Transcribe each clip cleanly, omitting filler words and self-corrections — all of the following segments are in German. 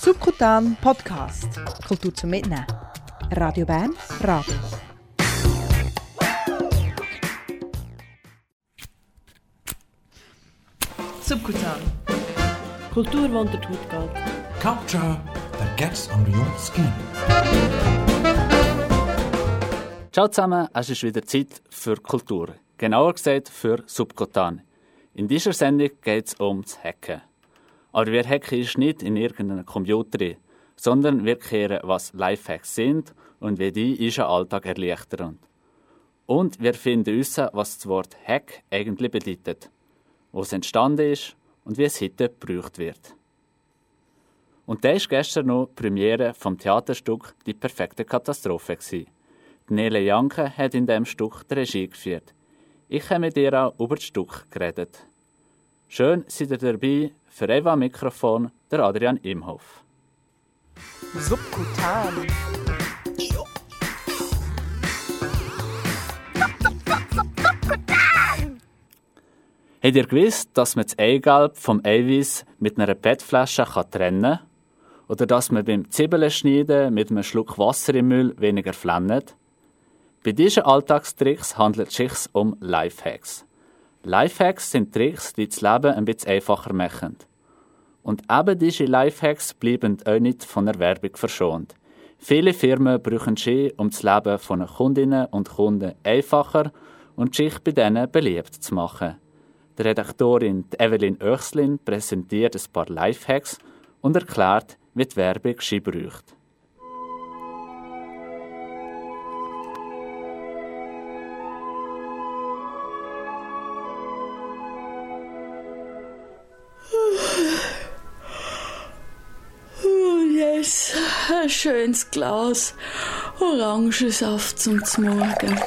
Subkutan Podcast. Kultur zum Mitnehmen. Radio Bern, Radio. Subkutan. Kultur, die unter die Haut geht. Culture that gets under your skin. Ciao zusammen, es ist wieder Zeit für Kultur. Genauer gesagt für Subkutan. In dieser Sendung geht es ums Hacken. Aber wir hacken nicht in irgendeinem Computer, sondern wir kehren, was Lifehacks sind und wie die unseren Alltag erleichtern. Und wir finden raus, was das Wort Hack eigentlich bedeutet, wo es entstanden ist und wie es heute gebraucht wird. Und da war gestern noch die Premiere vom Theaterstück «Die perfekte Katastrophe». Nele Janke hat in diesem Stück die Regie geführt. Ich habe mit ihr auch über das Stück geredet. Schön seid ihr dabei, für Eva am Mikrofon, der Adrian Imhoff. Subkutan. Habt ihr gewusst, dass man das Eigelb vom Eiweiß mit einer PET-Flasche trennen kann? Oder dass man beim Zwiebeln schneiden mit einem Schluck Wasser im Müll weniger flennt? Bei diesen Alltagstricks handelt es sich um Lifehacks. Lifehacks sind Tricks, die das Leben ein bisschen einfacher machen. Und eben diese Lifehacks bleiben auch nicht von der Werbung verschont. Viele Firmen brauchen sie, um das Leben von Kundinnen und Kunden einfacher und sich bei denen beliebt zu machen. Die Redaktorin Evelyn Oechslin präsentiert ein paar Lifehacks und erklärt, wie die Werbung sie braucht. Yes, ein schönes Glas Orangensaft zum Morgen.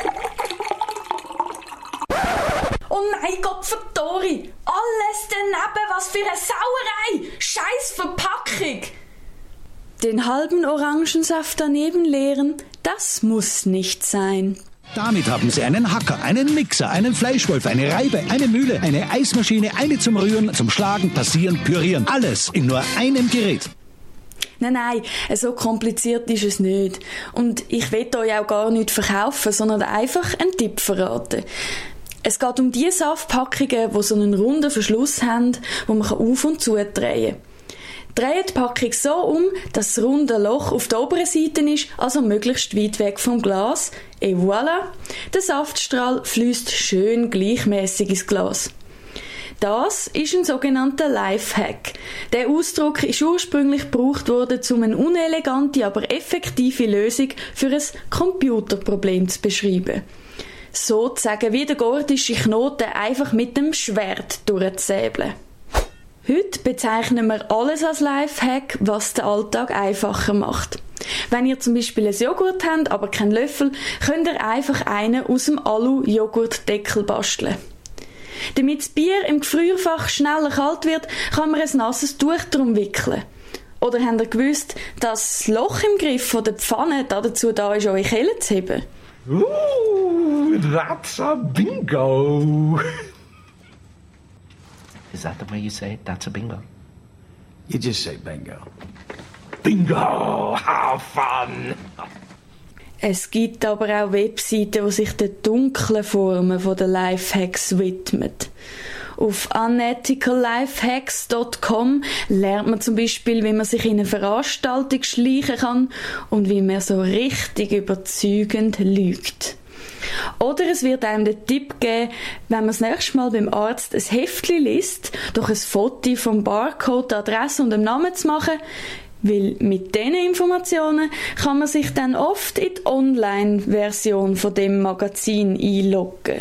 Oh nein, Gottverdori! Alles daneben, was für eine Sauerei! Scheiß Verpackung! Den halben Orangensaft daneben leeren, das muss nicht sein. Damit haben Sie einen Hacker, einen Mixer, einen Fleischwolf, eine Reibe, eine Mühle, eine Eismaschine, eine zum Rühren, zum Schlagen, Passieren, Pürieren. Alles in nur einem Gerät. Nein, so kompliziert ist es nicht. Und ich will euch auch gar nichts verkaufen, sondern einfach einen Tipp verraten. Es geht um die Saftpackungen, die so einen runden Verschluss haben, wo man auf- und zudrehen kann. Dreht die Packung so um, dass das runde Loch auf der oberen Seite ist, also möglichst weit weg vom Glas. Et voilà, der Saftstrahl fließt schön gleichmäßig ins Glas. Das ist ein sogenannter Lifehack. Der Ausdruck ist ursprünglich gebraucht worden, um eine unelegante, aber effektive Lösung für ein Computerproblem zu beschreiben. Sozusagen wie der gordische Knoten einfach mit dem Schwert durchzusäbeln. Heute bezeichnen wir alles als Lifehack, was den Alltag einfacher macht. Wenn ihr zum Beispiel einen Joghurt habt, aber keinen Löffel, könnt ihr einfach einen aus dem Alu-Joghurtdeckel basteln. Damit das Bier im Gefrierfach schneller kalt wird, kann man ein nasses Tuch drum wickeln. Oder habt ihr gewusst, dass das Loch im Griff von der Pfanne dazu da ist, eure Kehle zu heben? Ooh, that's a bingo. Is that the way you say it? That's a bingo. You just say bingo. Bingo! How fun! Es gibt aber auch Webseiten, die sich den dunklen Formen der Lifehacks widmen. Auf unethicallifehacks.com lernt man zum Beispiel, wie man sich in eine Veranstaltung schleichen kann und wie man so richtig überzeugend lügt. Oder es wird einem den Tipp geben, wenn man das nächste Mal beim Arzt ein Heftchen liest, doch ein Foto vom Barcode, der Adresse und dem Namen zu machen, weil mit diesen Informationen kann man sich dann oft in die Online-Version von dem Magazin einloggen.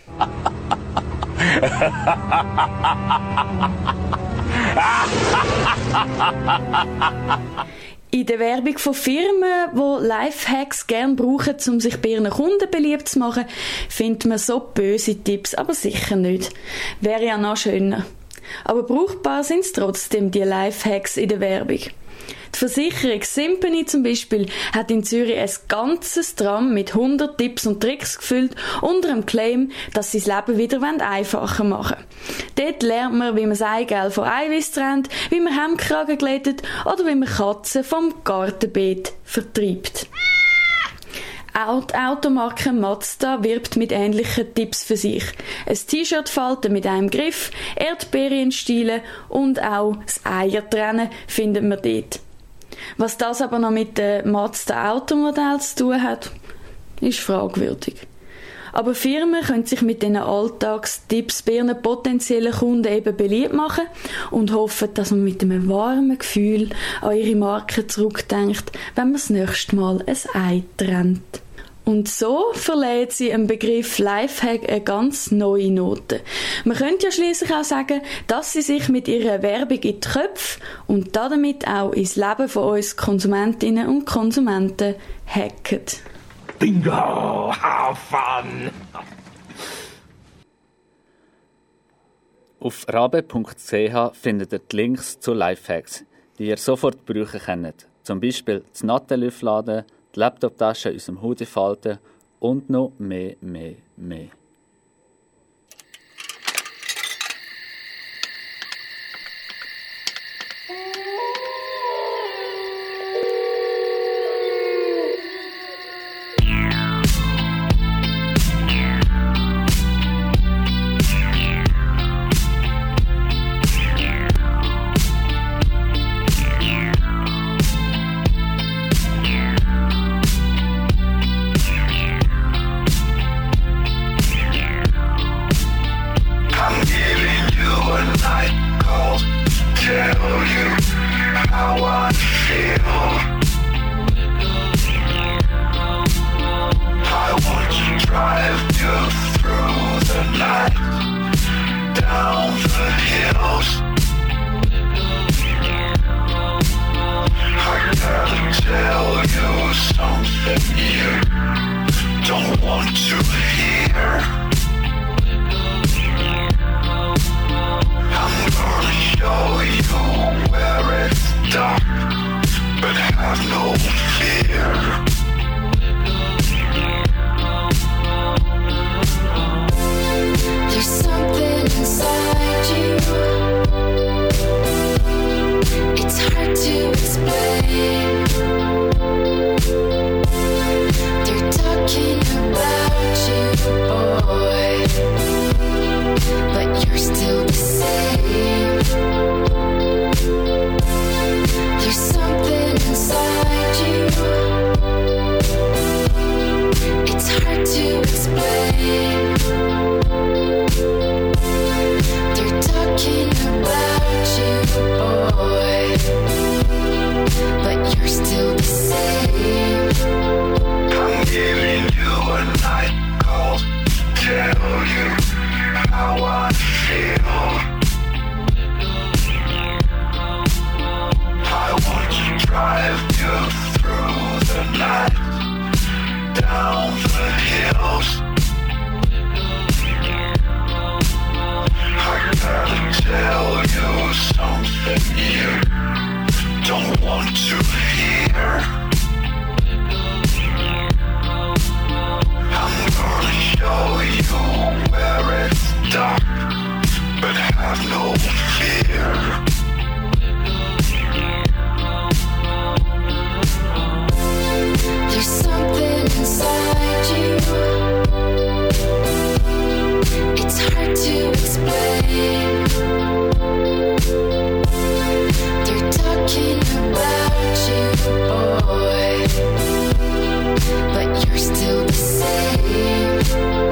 In der Werbung von Firmen, die Lifehacks gerne brauchen, um sich bei ihren Kunden beliebt zu machen, findet man so böse Tipps, aber sicher nicht. Wäre ja noch schöner. Aber brauchbar sind es trotzdem, die Lifehacks in der Werbung. Die Versicherung Simpany zum Beispiel hat in Zürich ein ganzes Tram mit 100 Tipps und Tricks gefüllt, unter dem Claim, dass sie das Leben wieder einfacher machen wollen. Dort lernt man, wie man das Eigelb von Eiweiß trennt, wie man Hemdkragen glättet oder wie man Katzen vom Gartenbeet vertreibt. Auch die Automarke Mazda wirbt mit ähnlichen Tipps für sich. Ein T-Shirt falten mit einem Griff, Erdbeeren stielen und auch das Eiertrennen findet man dort. Was das aber noch mit dem Mazda Automodell zu tun hat, ist fragwürdig. Aber Firmen können sich mit diesen Alltagstipps bei ihren potenziellen Kunden eben beliebt machen und hoffen, dass man mit einem warmen Gefühl an ihre Marke zurückdenkt, wenn man das nächste Mal ein Ei trennt. Und so verleihen sie dem Begriff Lifehack eine ganz neue Note. Man könnte ja schliesslich auch sagen, dass sie sich mit ihrer Werbung in die Köpfe und damit auch ins Leben von uns Konsumentinnen und Konsumenten hacken. Bingo! Have fun! Auf rabe.ch findet ihr die Links zu Lifehacks, die ihr sofort brauchen könnt. Zum Beispiel das Nattel aufladen, die Laptoptasche in unserem Hoodie falten und noch mehr.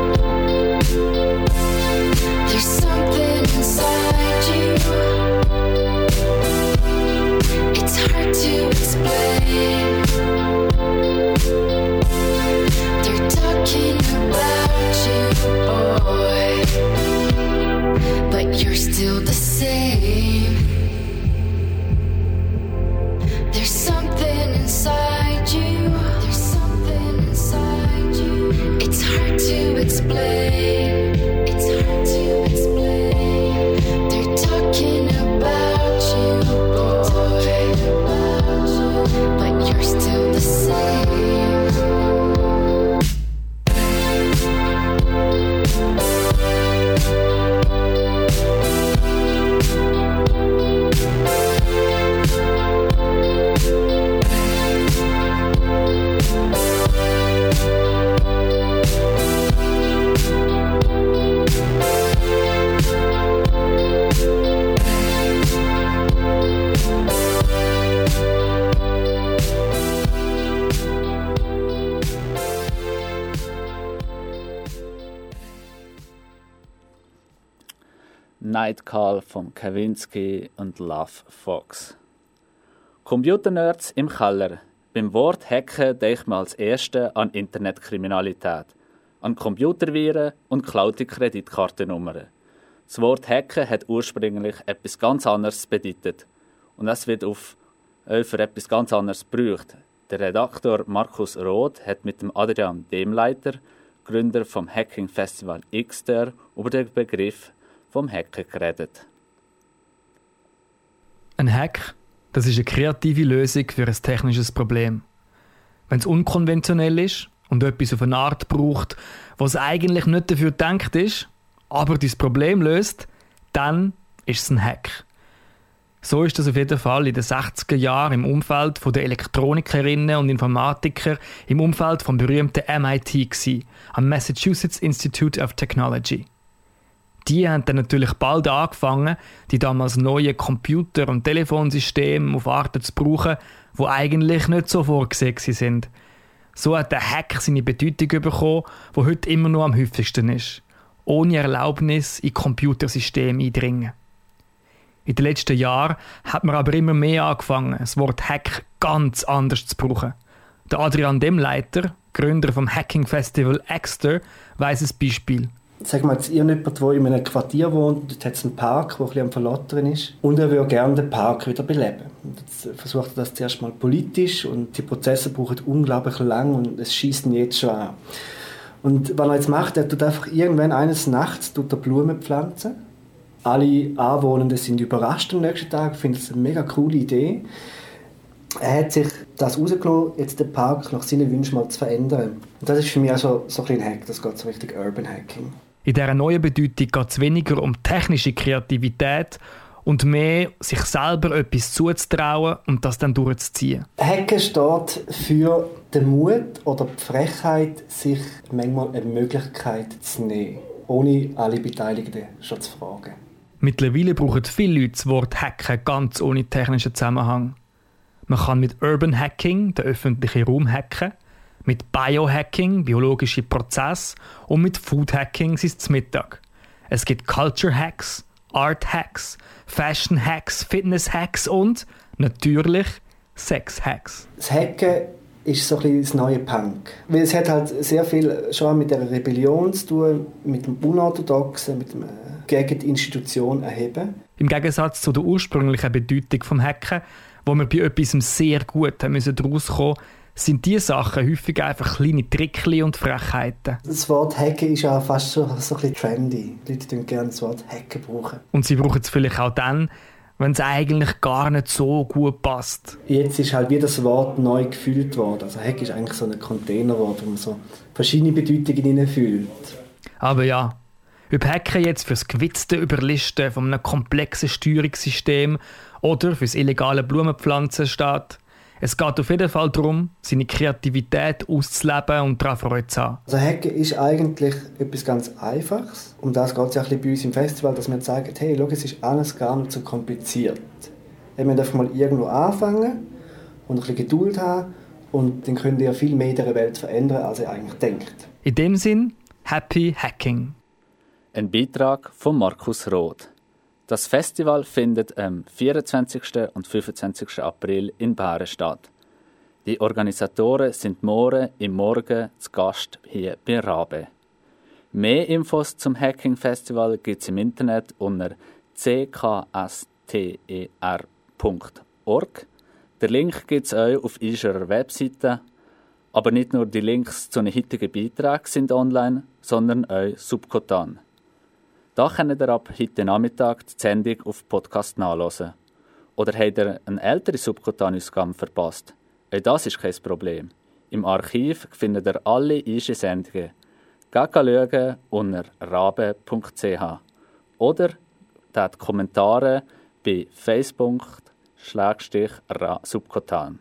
There's something inside you. Night Call von Kavinsky und Love Fox. Computernerds im Keller. Beim Wort Hacken denkt man als Erste an Internetkriminalität, an Computerviren und geklaute Kreditkartennummern. Das Wort Hacken hat ursprünglich etwas ganz anderes bedeutet und es wird für etwas ganz anderes gebraucht. Der Redaktor Markus Roth hat mit dem Adrian Demleiter, Gründer vom Hacking Festival Xter, über den Begriff vom Hacken geredet. Ein Hack, das ist eine kreative Lösung für ein technisches Problem. Wenn es unkonventionell ist und etwas auf eine Art braucht, was eigentlich nicht dafür gedacht ist, aber das Problem löst, dann ist es ein Hack. So ist das auf jeden Fall in den 60er Jahren im Umfeld der Elektronikerinnen und Informatiker im Umfeld vom berühmten MIT gewesen, am Massachusetts Institute of Technology. Die haben dann natürlich bald angefangen, die damals neuen Computer- und Telefonsysteme auf Arten zu brauchen, die eigentlich nicht so vorgesehen sind. So hat der Hack seine Bedeutung bekommen, die heute immer noch am häufigsten ist. Ohne Erlaubnis in Computersysteme eindringen. In den letzten Jahren hat man aber immer mehr angefangen, das Wort Hack ganz anders zu brauchen. Der Adrian Demleiter, Gründer vom Hacking Festival Xter, weiss ein Beispiel. Sagen wir jetzt, irgendjemand, der in einem Quartier wohnt, dort hat es einen Park, der ein bisschen am Verlottern ist, und er würde gerne den Park wieder beleben. Und jetzt versucht er das zuerst mal politisch, und die Prozesse brauchen unglaublich lang und es schießt ihn jetzt schon an. Und was er jetzt macht, er tut einfach irgendwann eines Nachts Blumen pflanzen. Alle Anwohner sind überrascht am nächsten Tag, finden es eine mega coole Idee. Er hat sich das rausgenommen, jetzt den Park nach seinen Wünschen mal zu verändern. Und das ist für mich also so ein Hack, das geht so richtig Urban Hacking. In dieser neuen Bedeutung geht es weniger um technische Kreativität und mehr, sich selber etwas zuzutrauen und das dann durchzuziehen. Hacken steht für den Mut oder die Frechheit, sich manchmal eine Möglichkeit zu nehmen, ohne alle Beteiligten schon zu fragen. Mittlerweile brauchen viele Leute das Wort Hacken ganz ohne technischen Zusammenhang. Man kann mit Urban Hacking den öffentlichen Raum hacken, mit Biohacking biologische Prozesse und mit Food Hacking sein Mittag. Es gibt Culture Hacks, Art Hacks, Fashion Hacks, Fitness Hacks und natürlich Sex Hacks. Das Hacken ist so ein bisschen das neue Punk. Weil es hat halt sehr viel schon mit der Rebellion zu tun, mit dem Unorthodoxen, mit dem gegen die Institution erheben. Im Gegensatz zu der ursprünglichen Bedeutung des Hacken, wo wir bei etwas sehr gut rauskommen, sind diese Sachen häufig einfach kleine Trickchen und Frechheiten. Das Wort Hacken ist ja fast so ein bisschen trendy. Die Leute gerne das Wort Hacken brauchen. Und sie brauchen es vielleicht auch dann, wenn es eigentlich gar nicht so gut passt. Jetzt ist halt wie das Wort neu gefüllt worden. Also Hack ist eigentlich so ein Containerwort, wo man so verschiedene Bedeutungen hineinfüllt. Aber ja, ob Hacken jetzt fürs gewitzte Überlisten von einem komplexen Steuerungssystem oder fürs illegale Blumenpflanzen steht, es geht auf jeden Fall darum, seine Kreativität auszuleben und daran Freude zu haben. Also Hacken ist eigentlich etwas ganz Einfaches. Um das geht es ja ein bisschen bei uns im Festival, dass wir sagen, hey, schau, es ist alles gar nicht so kompliziert. Wir dürfen mal irgendwo anfangen und ein bisschen Geduld haben und dann könnt ihr viel mehr in dieser Welt verändern, als ihr eigentlich denkt. In dem Sinn, Happy Hacking. Ein Beitrag von Markus Roth. Das Festival findet am 24. und 25. April in Bären statt. Die Organisatoren sind morgen im Morgen zu Gast hier bei Rabe. Mehr Infos zum Hacking Festival gibt es im Internet unter ckster.org. Der Link gibt es euch auf unserer Webseite. Aber nicht nur die Links zu den heutigen Beiträgen sind online, sondern auch subkutan. Da könnt ihr ab heute Nachmittag die Sendung auf Podcast nachhören. Oder habt ihr eine ältere Subkutan-Ausgabe verpasst? Auch das ist kein Problem. Im Archiv findet ihr alle unsere Sendungen. Geht schauen unter rabe.ch oder die Kommentare bei Facebook/subkutan.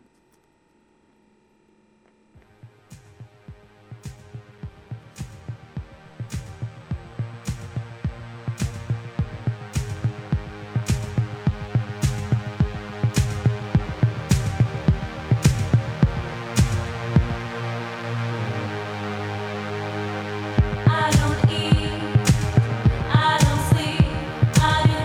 I don't eat, I don't sleep, I do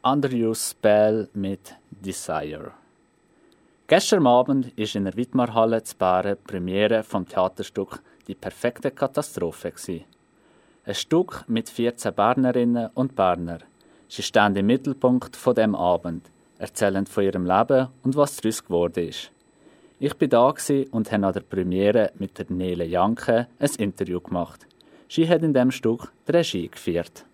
Under Your Spell mit Desire. Gestern Abend war in der Widmarhalle zu Bären die Premiere vom Theaterstück «Die perfekte Katastrophe». Ein Stück mit 14 Bernerinnen und Berner. Sie stehen im Mittelpunkt von dem Abend, erzählen von ihrem Leben und was daraus geworden ist. Ich war da und habe an der Premiere mit der Nele Janke ein Interview gemacht. Sie hat in diesem Stück die Regie geführt.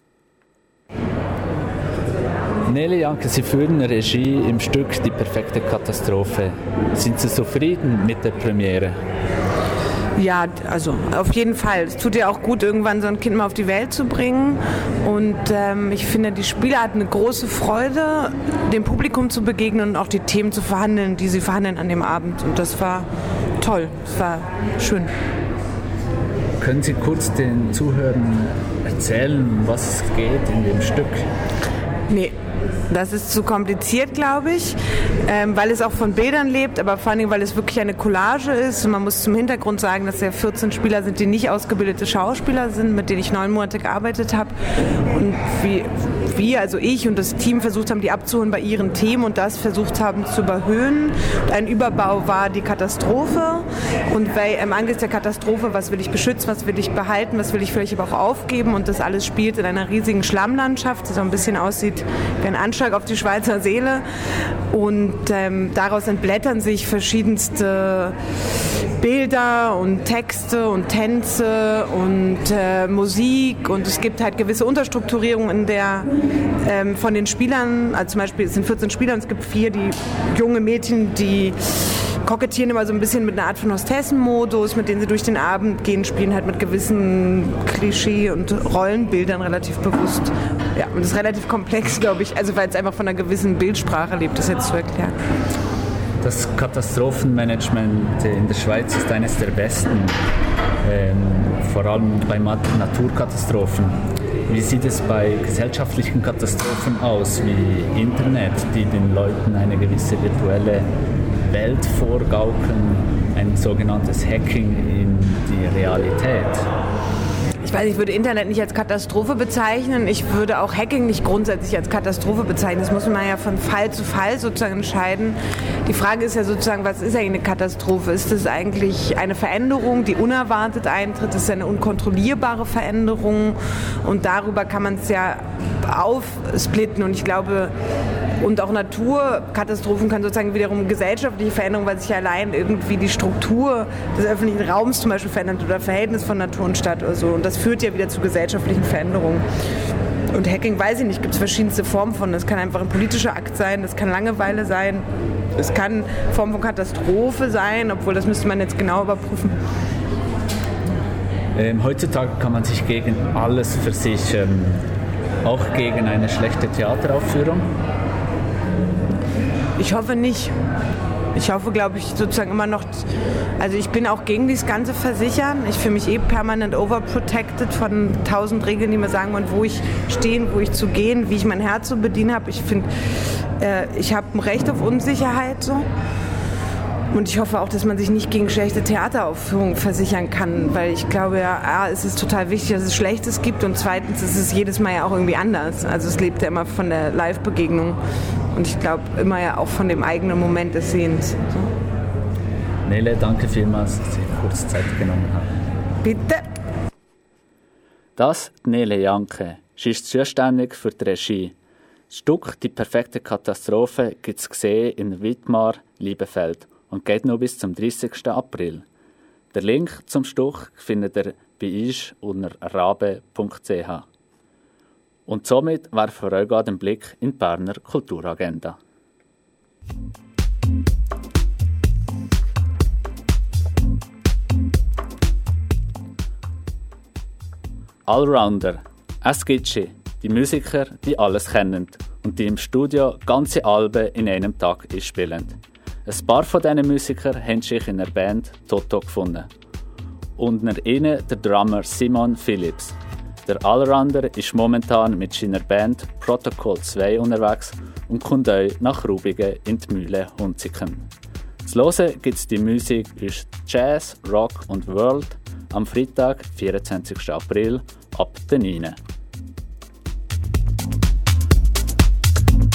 Nele Janke, Sie führen eine Regie im Stück «Die perfekte Katastrophe». Sind Sie zufrieden mit der Premiere? Ja, also auf jeden Fall. Es tut ja auch gut, irgendwann so ein Kind mal auf die Welt zu bringen. Und ich finde, die Spieler hatten eine große Freude, dem Publikum zu begegnen und auch die Themen zu verhandeln, die sie verhandeln an dem Abend. Und das war toll, das war schön. Können Sie kurz den Zuhörern erzählen, was es geht in dem Stück? Nee. Das ist zu kompliziert, glaube ich, weil es auch von Bildern lebt, aber vor allem, weil es wirklich eine Collage ist. Und man muss zum Hintergrund sagen, dass ja 14 Spieler sind, die nicht ausgebildete Schauspieler sind, mit denen ich 9 Monate gearbeitet habe. Und wir, also ich und das Team, versucht haben, die abzuholen bei ihren Themen und das versucht haben zu überhöhen. Und ein Überbau war die Katastrophe. Und angesichts der Katastrophe, was will ich beschützen, was will ich behalten, was will ich vielleicht aber auch aufgeben. Und das alles spielt in einer riesigen Schlammlandschaft, die so ein bisschen aussieht wie ein Anschlag auf die Schweizer Seele. Und daraus entblättern sich verschiedenste Bilder und Texte und Tänze und Musik. Und es gibt halt gewisse Unterstrukturierungen in der von den Spielern, also zum Beispiel es sind 14 Spieler und es gibt 4 die junge Mädchen, die kokettieren immer so ein bisschen mit einer Art von Hostessenmodus, mit denen sie durch den Abend gehen, spielen halt mit gewissen Klischee- und Rollenbildern relativ bewusst. Ja, und das ist relativ komplex, glaube ich, also weil es einfach von einer gewissen Bildsprache lebt, das jetzt zu erklären. Das Katastrophenmanagement in der Schweiz ist eines der besten, vor allem bei Naturkatastrophen. Wie sieht es bei gesellschaftlichen Katastrophen aus, wie Internet, die den Leuten eine gewisse virtuelle Welt vorgaukeln, ein sogenanntes Hacking in die Realität? Ich weiß, ich würde Internet nicht als Katastrophe bezeichnen. Ich würde auch Hacking nicht grundsätzlich als Katastrophe bezeichnen. Das muss man ja von Fall zu Fall sozusagen entscheiden. Die Frage ist ja sozusagen, was ist eigentlich eine Katastrophe? Ist es eigentlich eine Veränderung, die unerwartet eintritt? Ist es eine unkontrollierbare Veränderung? Und darüber kann man es ja aufsplitten. Und ich glaube, und auch Naturkatastrophen können sozusagen wiederum gesellschaftliche Veränderungen, weil sich allein irgendwie die Struktur des öffentlichen Raums zum Beispiel verändert oder Verhältnis von Natur und Stadt oder so. Und das führt ja wieder zu gesellschaftlichen Veränderungen. Und Hacking, weiß ich nicht, gibt es verschiedenste Formen von. Das kann einfach ein politischer Akt sein, das kann Langeweile sein, es kann eine Form von Katastrophe sein, obwohl das müsste man jetzt genau überprüfen. Heutzutage kann man sich gegen alles versichern, auch gegen eine schlechte Theateraufführung? Ich hoffe nicht. Ich hoffe, glaube ich, sozusagen immer noch, also ich bin auch gegen dieses ganze Versichern. Ich fühle mich permanent overprotected von 1000 Regeln, die mir sagen wollen, wo ich stehen, wo ich zu gehen, wie ich mein Herz zu bedienen habe. Ich finde, ich habe ein Recht auf Unsicherheit so. Und ich hoffe auch, dass man sich nicht gegen schlechte Theateraufführungen versichern kann, weil ich glaube ja, es ist total wichtig, dass es Schlechtes gibt und zweitens ist es jedes Mal ja auch irgendwie anders. Also es lebt ja immer von der Live-Begegnung und ich glaube immer ja auch von dem eigenen Moment des Sehens. So. Nele, danke vielmals, dass Sie kurz Zeit genommen haben. Bitte. Das Nele Janke. Sie ist zuständig für die Regie. Das Stück «Die perfekte Katastrophe» gibt es gesehen in Widmar, Liebefeld und geht noch bis zum 30. April. Den Link zum Stück findet ihr bei uns unter rabe.ch. Und somit werfen wir euch gerade einen Blick in die Berner Kulturagenda. Allrounder, Skitschi, die Musiker, die alles kennen und die im Studio ganze Alben in einem Tag spielen. Ein paar von diesen Musikern haben sich in der Band Toto gefunden. Unter ihnen der Drummer Simon Phillips. Der Allrounder ist momentan mit seiner Band Protocol 2 unterwegs und kommt euch nach Rubigen in die Mühle Hunziken. Zu hören gibt es die Musik aus Jazz, Rock und World am Freitag, 24. April ab 9 Uhr.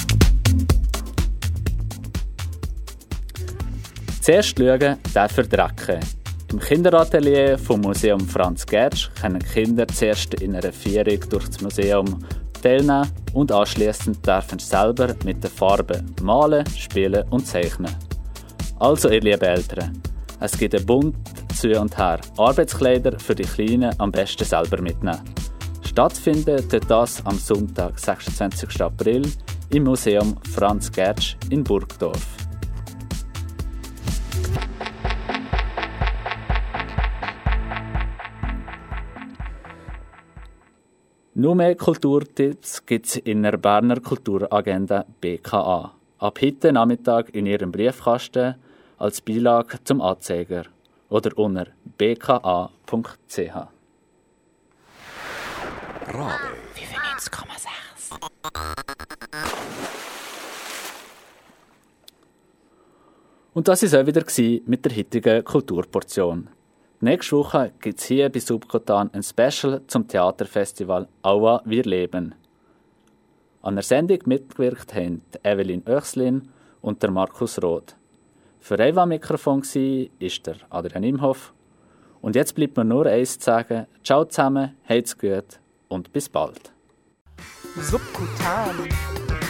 Zuerst schauen, der Verdrecken. Im Kinderatelier vom Museum Franz Gertsch können Kinder zuerst in einer Führung durch das Museum teilnehmen und anschliessend dürfen sie selber mit den Farben malen, spielen und zeichnen. Also, ihr lieben Eltern, es gibt einen Bund zu und her. Arbeitskleider für die Kleinen am besten selber mitnehmen. Stattfindet wird das am Sonntag, 26. April, im Museum Franz Gertsch in Burgdorf. Noch mehr Kulturtipps gibt es in der Berner Kulturagenda BKA. Ab heute Nachmittag in Ihrem Briefkasten als Beilage zum Anzeiger oder unter bka.ch. Radio 95,6. Und das war es auch wieder mit der heutigen Kulturportion. Nächste Woche gibt es hier bei Subkotan ein Special zum Theaterfestival Aua, wir leben. An der Sendung mitgewirkt haben Evelyn Oechslin und der Markus Roth. Für euch am Mikrofon war der Adrian Imhoff. Und jetzt bleibt mir nur eins zu sagen: Ciao zusammen, habt's gut und bis bald. Subkotan.